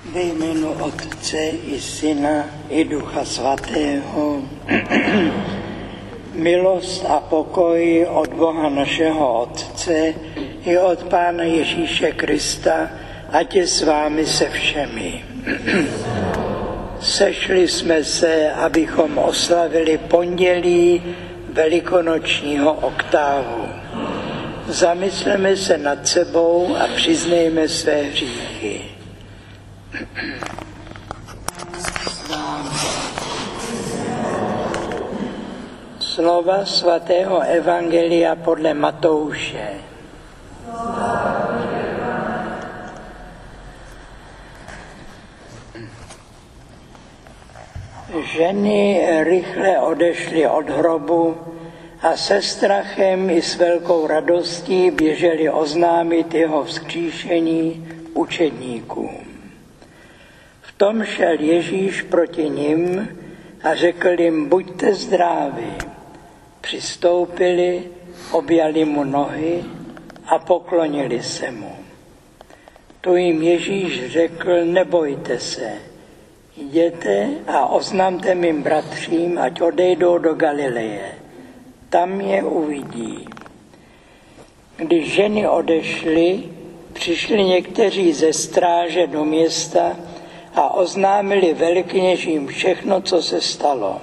Ve jménu Otce i Syna i Ducha Svatého. Milost a pokoj od Boha našeho Otce i od Pána Ježíše Krista, ať je s vámi se všemi. Sešli jsme se, abychom oslavili pondělí velikonočního oktávu. Zamysleme se nad sebou a přiznejme své hříchy. Slova svatého evangelia podle Matouše. Ženy rychle odešly od hrobu a se strachem i s velkou radostí běžely oznámit jeho vzkříšení učedníkům. V tom šel Ježíš proti nim a řekl jim: buďte zdraví. Přistoupili, objali mu nohy a poklonili se mu. Tu jim Ježíš řekl: nebojte se, jděte a oznamte mým bratřím, ať odejdou do Galileje. Tam je uvidí. Když ženy odešly, přišli někteří ze stráže do města a oznámili velekněžím všechno, co se stalo.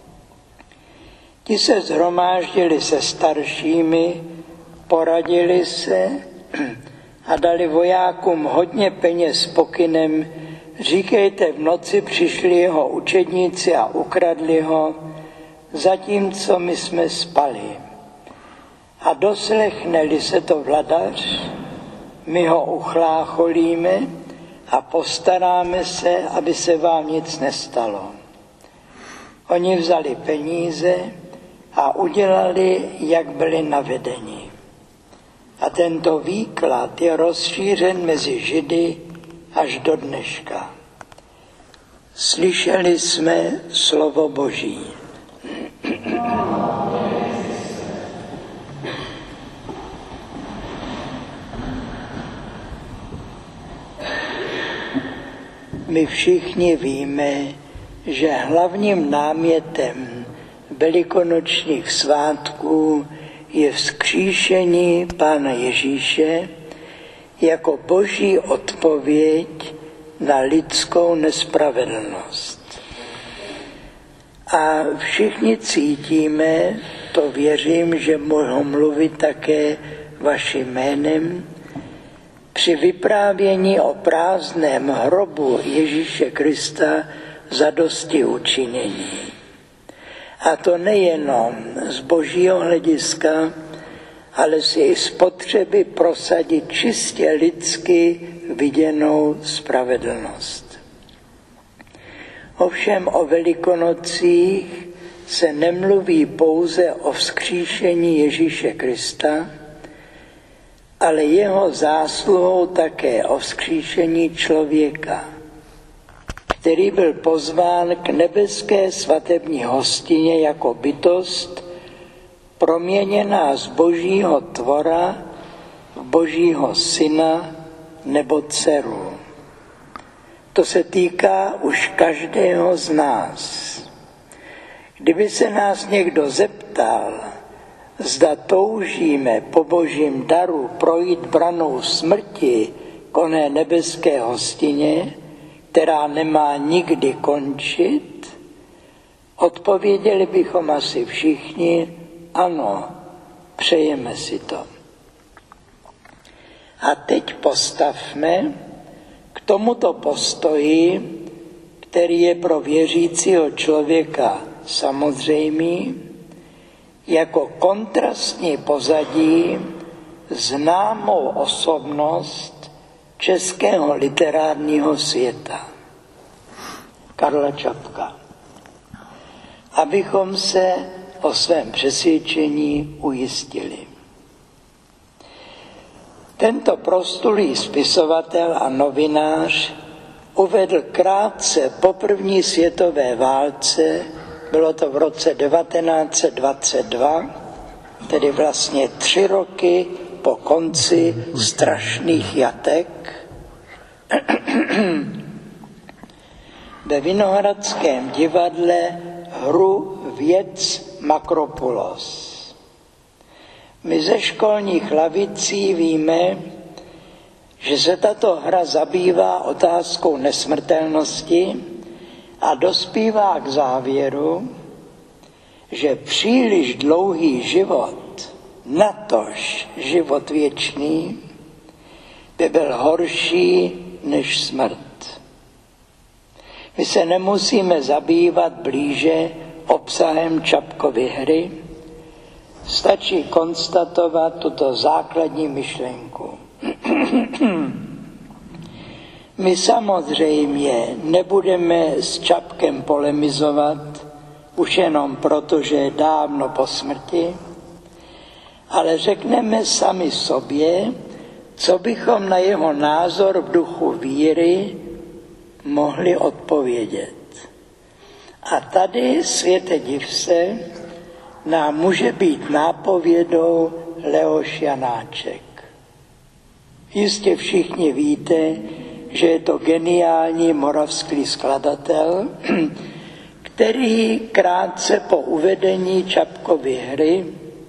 Ti se shromáždili se staršími, poradili se a dali vojákům hodně peněz pokynem: říkejte, v noci přišli jeho učedníci a ukradli ho, zatímco my jsme spali. A doslechne-li se to vladař, my ho uchlácholíme a postaráme se, aby se vám nic nestalo. Oni vzali peníze a udělali, jak byli navedeni. A tento výklad je rozšířen mezi Židy až do dneška. Slyšeli jsme slovo Boží. My všichni víme, že hlavním námětem velikonočních svátků je vzkříšení Pána Ježíše jako Boží odpověď na lidskou nespravedlnost. A všichni cítíme, to věřím, že mohu mluvit také vaším jménem, při vyprávění o prázdném hrobu Ježíše Krista zadosti učinění. A to nejenom z Božího hlediska, ale si i z potřeby prosadit čistě lidsky viděnou spravedlnost. Ovšem o Velikonocích se nemluví pouze o vzkříšení Ježíše Krista, ale jeho zásluhou také o vzkříšení člověka, který byl pozván k nebeské svatební hostině jako bytost, proměněná z Božího tvora v Božího syna nebo dceru. To se týká už každého z nás. Kdyby se nás někdo zeptal, zda toužíme po Božím daru projít branou smrti k oné nebeské hostině, která nemá nikdy končit, odpověděli bychom asi všichni: ano, přejeme si to. A teď postavme k tomuto postoji, který je pro věřícího člověka samozřejmý, jako kontrastní pozadí známou osobnost českého literárního světa, Karla Čapka, abychom se o svém přesvědčení ujistili. Tento proslulý spisovatel a novinář uvedl krátce po první světové válce, bylo to v roce 1922, tedy vlastně 3 roky po konci strašných jatek, ve Vinohradském divadle hru Věc Makropulos. My ze školních lavicí víme, že se tato hra zabývá otázkou nesmrtelnosti a dospívá k závěru, že příliš dlouhý život, natož život věčný, by byl horší než smrt. My se nemusíme zabývat blíže obsahem Čapkovy hry, stačí konstatovat tuto základní myšlenku. My samozřejmě nebudeme s Čapkem polemizovat, už jenom proto, že je dávno po smrti, ale řekneme sami sobě, co bychom na jeho názor v duchu víry mohli odpovědět. A tady, světe div se, nám může být nápovědou Leoš Janáček. Jistě všichni víte, že je to geniální moravský skladatel, který krátce po uvedení Čapkovy hry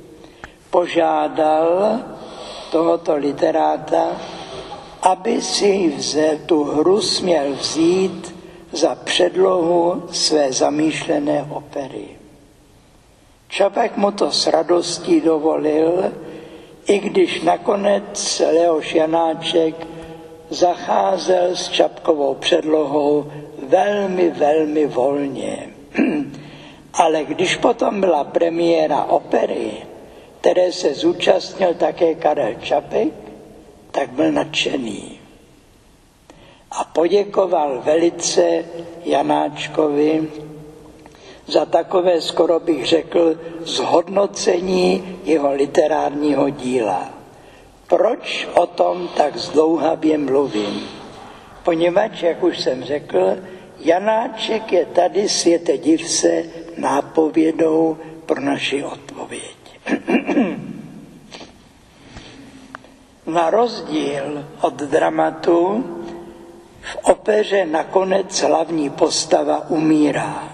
požádal tohoto literáta, aby si tu hru směl vzít za předlohu své zamýšlené opery. Čapek mu to s radostí dovolil, i když nakonec Leoš Janáček zacházel s Čapkovou předlohou velmi, velmi volně. Ale když potom byla premiéra opery, které se zúčastnil také Karel Čapek, tak byl nadšený. A poděkoval velice Janáčkovi za takové, skoro bych řekl, zhodnocení jeho literárního díla. Proč o tom tak zdlouhavě mluvím? Poněvadž, jak už jsem řekl, Janáček je tady, světe div se, nápovědou pro naši odpověď. Na rozdíl od dramatu v opeře nakonec hlavní postava umírá.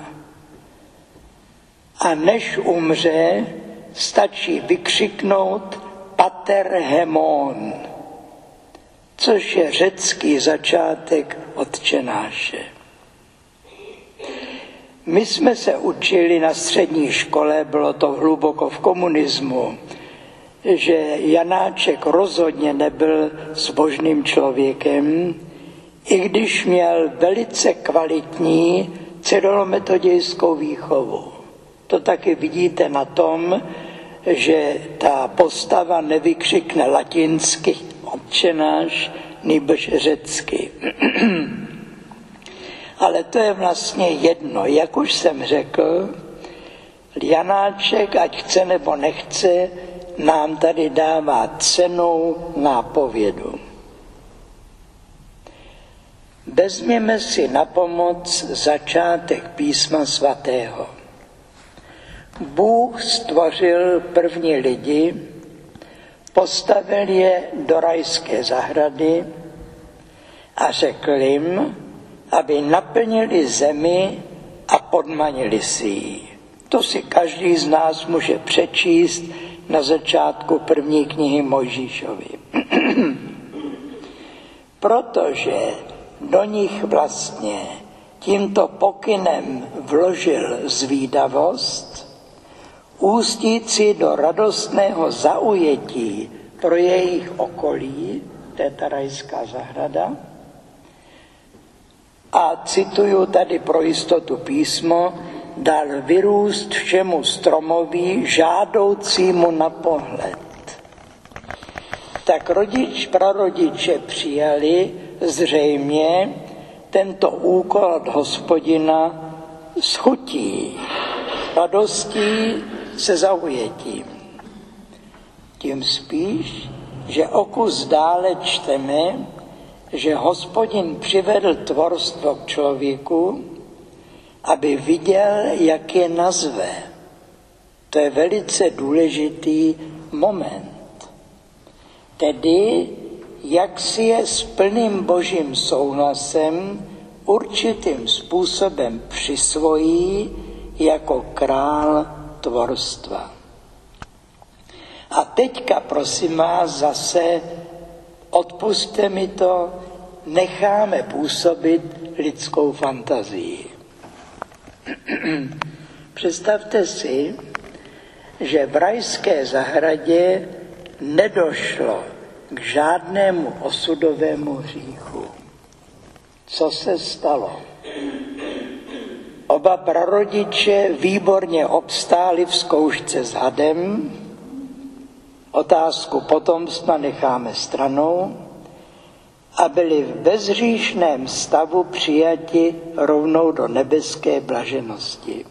A než umře, stačí vykřiknout pater hemon, což je řecký začátek Otčenáše. My jsme se učili na střední škole, bylo to hluboko v komunismu, že Janáček rozhodně nebyl zbožným člověkem, i když měl velice kvalitní cyrilometodějskou výchovu. To taky vidíte na tom, že ta postava nevykřikne latinsky Otčenáš, nýbrž řecky. Ale to je vlastně jedno. Jak už jsem řekl, Janáček, ať chce nebo nechce, nám tady dává cennou nápovědu. Vezměme si na pomoc začátek písma svatého. Bůh stvořil první lidi, postavil je do rajské zahrady a řekl jim, aby naplnili zemi a podmanili si ji. To si každý z nás může přečíst na začátku první knihy Mojžíšovy. Protože do nich vlastně tímto pokynem vložil zvídavost, ústící do radostného zaujetí pro jejich okolí, to je ta rajská zahrada. A cituju tady pro jistotu písmo, dal vyrůst všemu stromoví žádoucímu na pohled. Tak prarodiče přijali zřejmě tento úkol od Hospodina s chutí, radostí se zaujetím. Tím spíš, že o kus dále čteme, že Hospodin přivedl tvorstvo k člověku, aby viděl, jak je nazve. To je velice důležitý moment. Tedy, jak si je s plným božím souhlasem určitým způsobem přisvojí jako král tvorstva. A teďka, prosím vás, zase, odpusťte mi to, necháme působit lidskou fantazii. Představte si, že v rajské zahradě nedošlo k žádnému osudovému hříchu. Co se stalo? Oba prarodiče výborně obstáli v zkoušce s hadem, otázku potomstva necháme stranou, a byli v bezhříšném stavu přijati rovnou do nebeské blaženosti.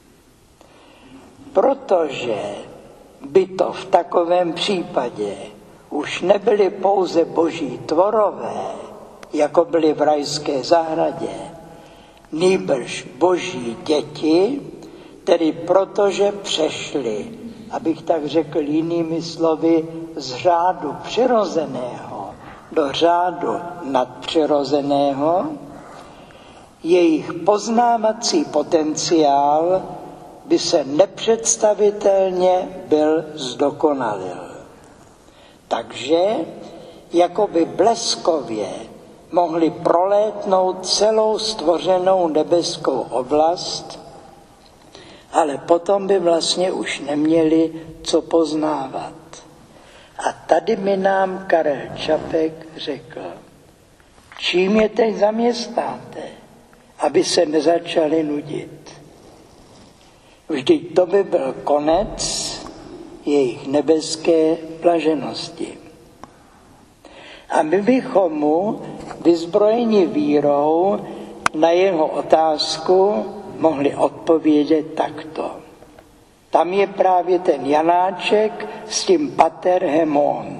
Protože by to v takovém případě už nebyli pouze boží tvorové, jako byli v rajské zahradě, nýbrž boží děti, tedy protože přešli, abych tak řekl jinými slovy, z řádu přirozeného do řádu nadpřirozeného, jejich poznávací potenciál by se nepředstavitelně byl zdokonalil. Takže jakoby bleskově mohli prolétnout celou stvořenou nebeskou oblast, ale potom by vlastně už neměli co poznávat. A tady mi nám Karel Čapek řekl, čím je teď zaměstnáte, aby se nezačali nudit. Vždyť to by byl konec jejich nebeské blaženosti. A my bychom mu, vyzbrojeni vírou, na jeho otázku mohli odpovědět takto. Tam je právě ten Janáček s tím pater hemon.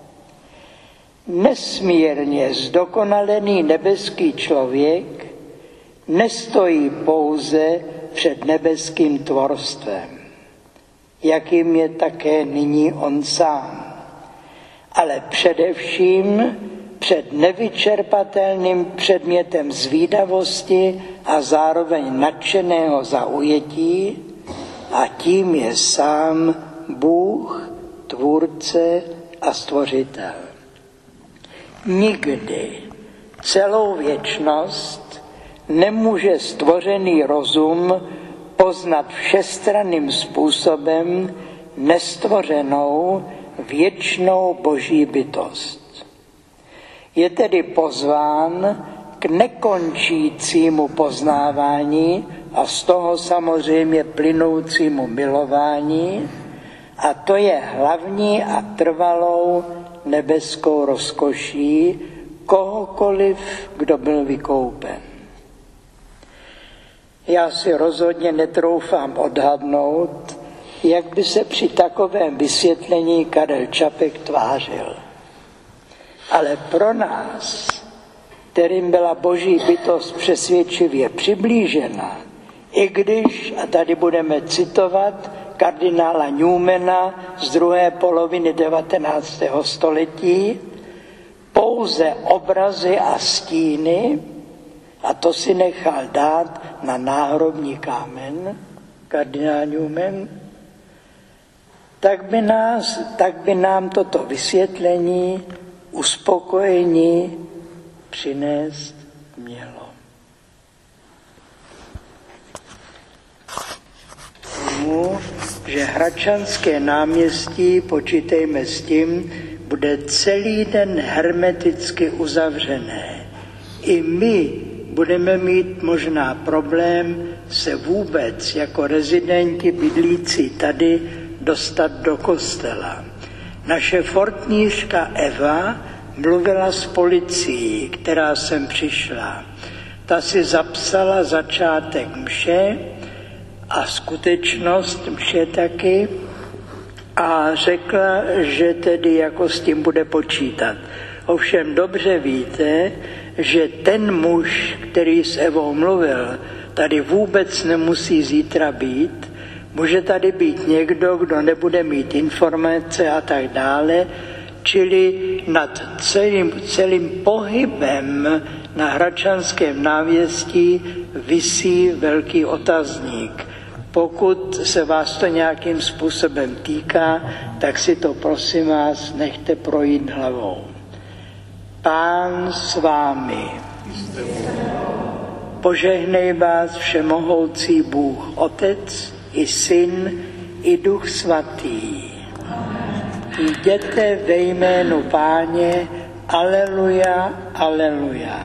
Nesmírně zdokonalený nebeský člověk nestojí pouze před nebeským tvorstvem, jakým je také nyní on sám, ale především před nevyčerpatelným předmětem zvídavosti a zároveň nadšeného zaujetí, a tím je sám Bůh, tvůrce a stvořitel. Nikdy celou věčnost nemůže stvořený rozum poznat všestranným způsobem nestvořenou věčnou boží bytost. Je tedy pozván k nekončícímu poznávání a z toho samozřejmě plynoucímu milování, a to je hlavní a trvalou nebeskou rozkoší kohokoliv, kdo byl vykoupen. Já si rozhodně netroufám odhadnout, jak by se při takovém vysvětlení Karel Čapek tvářil. Ale pro nás, kterým byla boží bytost přesvědčivě přiblížena, i když, a tady budeme citovat kardinála Newmana z druhé poloviny 19. století, pouze obrazy a stíny, a to si nechal dát na náhrobní kámen, kardinál Newman, tak by nám toto vysvětlení uspokojení přinést mělo. Tomu, že Hradčanské náměstí, počítejme s tím, bude celý den hermeticky uzavřené. I my budeme mít možná problém se vůbec jako rezidenti bydlící tady dostat do kostela. Naše fortnířka Eva mluvila s policií, která sem přišla. Ta si zapsala začátek mše a skutečnost mše taky a řekla, že tedy jako s tím bude počítat. Ovšem dobře víte, že ten muž, který s Evou mluvil, tady vůbec nemusí zítra být. Může tady být někdo, kdo nebude mít informace a tak dále. čili nad celým pohybem na Hradčanském náměstí visí velký otazník. Pokud se vás to nějakým způsobem týká, tak si to prosím vás nechte projít hlavou. Pán s vámi. Požehnej vás všemohoucí Bůh, Otec i Syn i Duch Svatý. Jděte ve jménu Páně, aleluja, aleluja.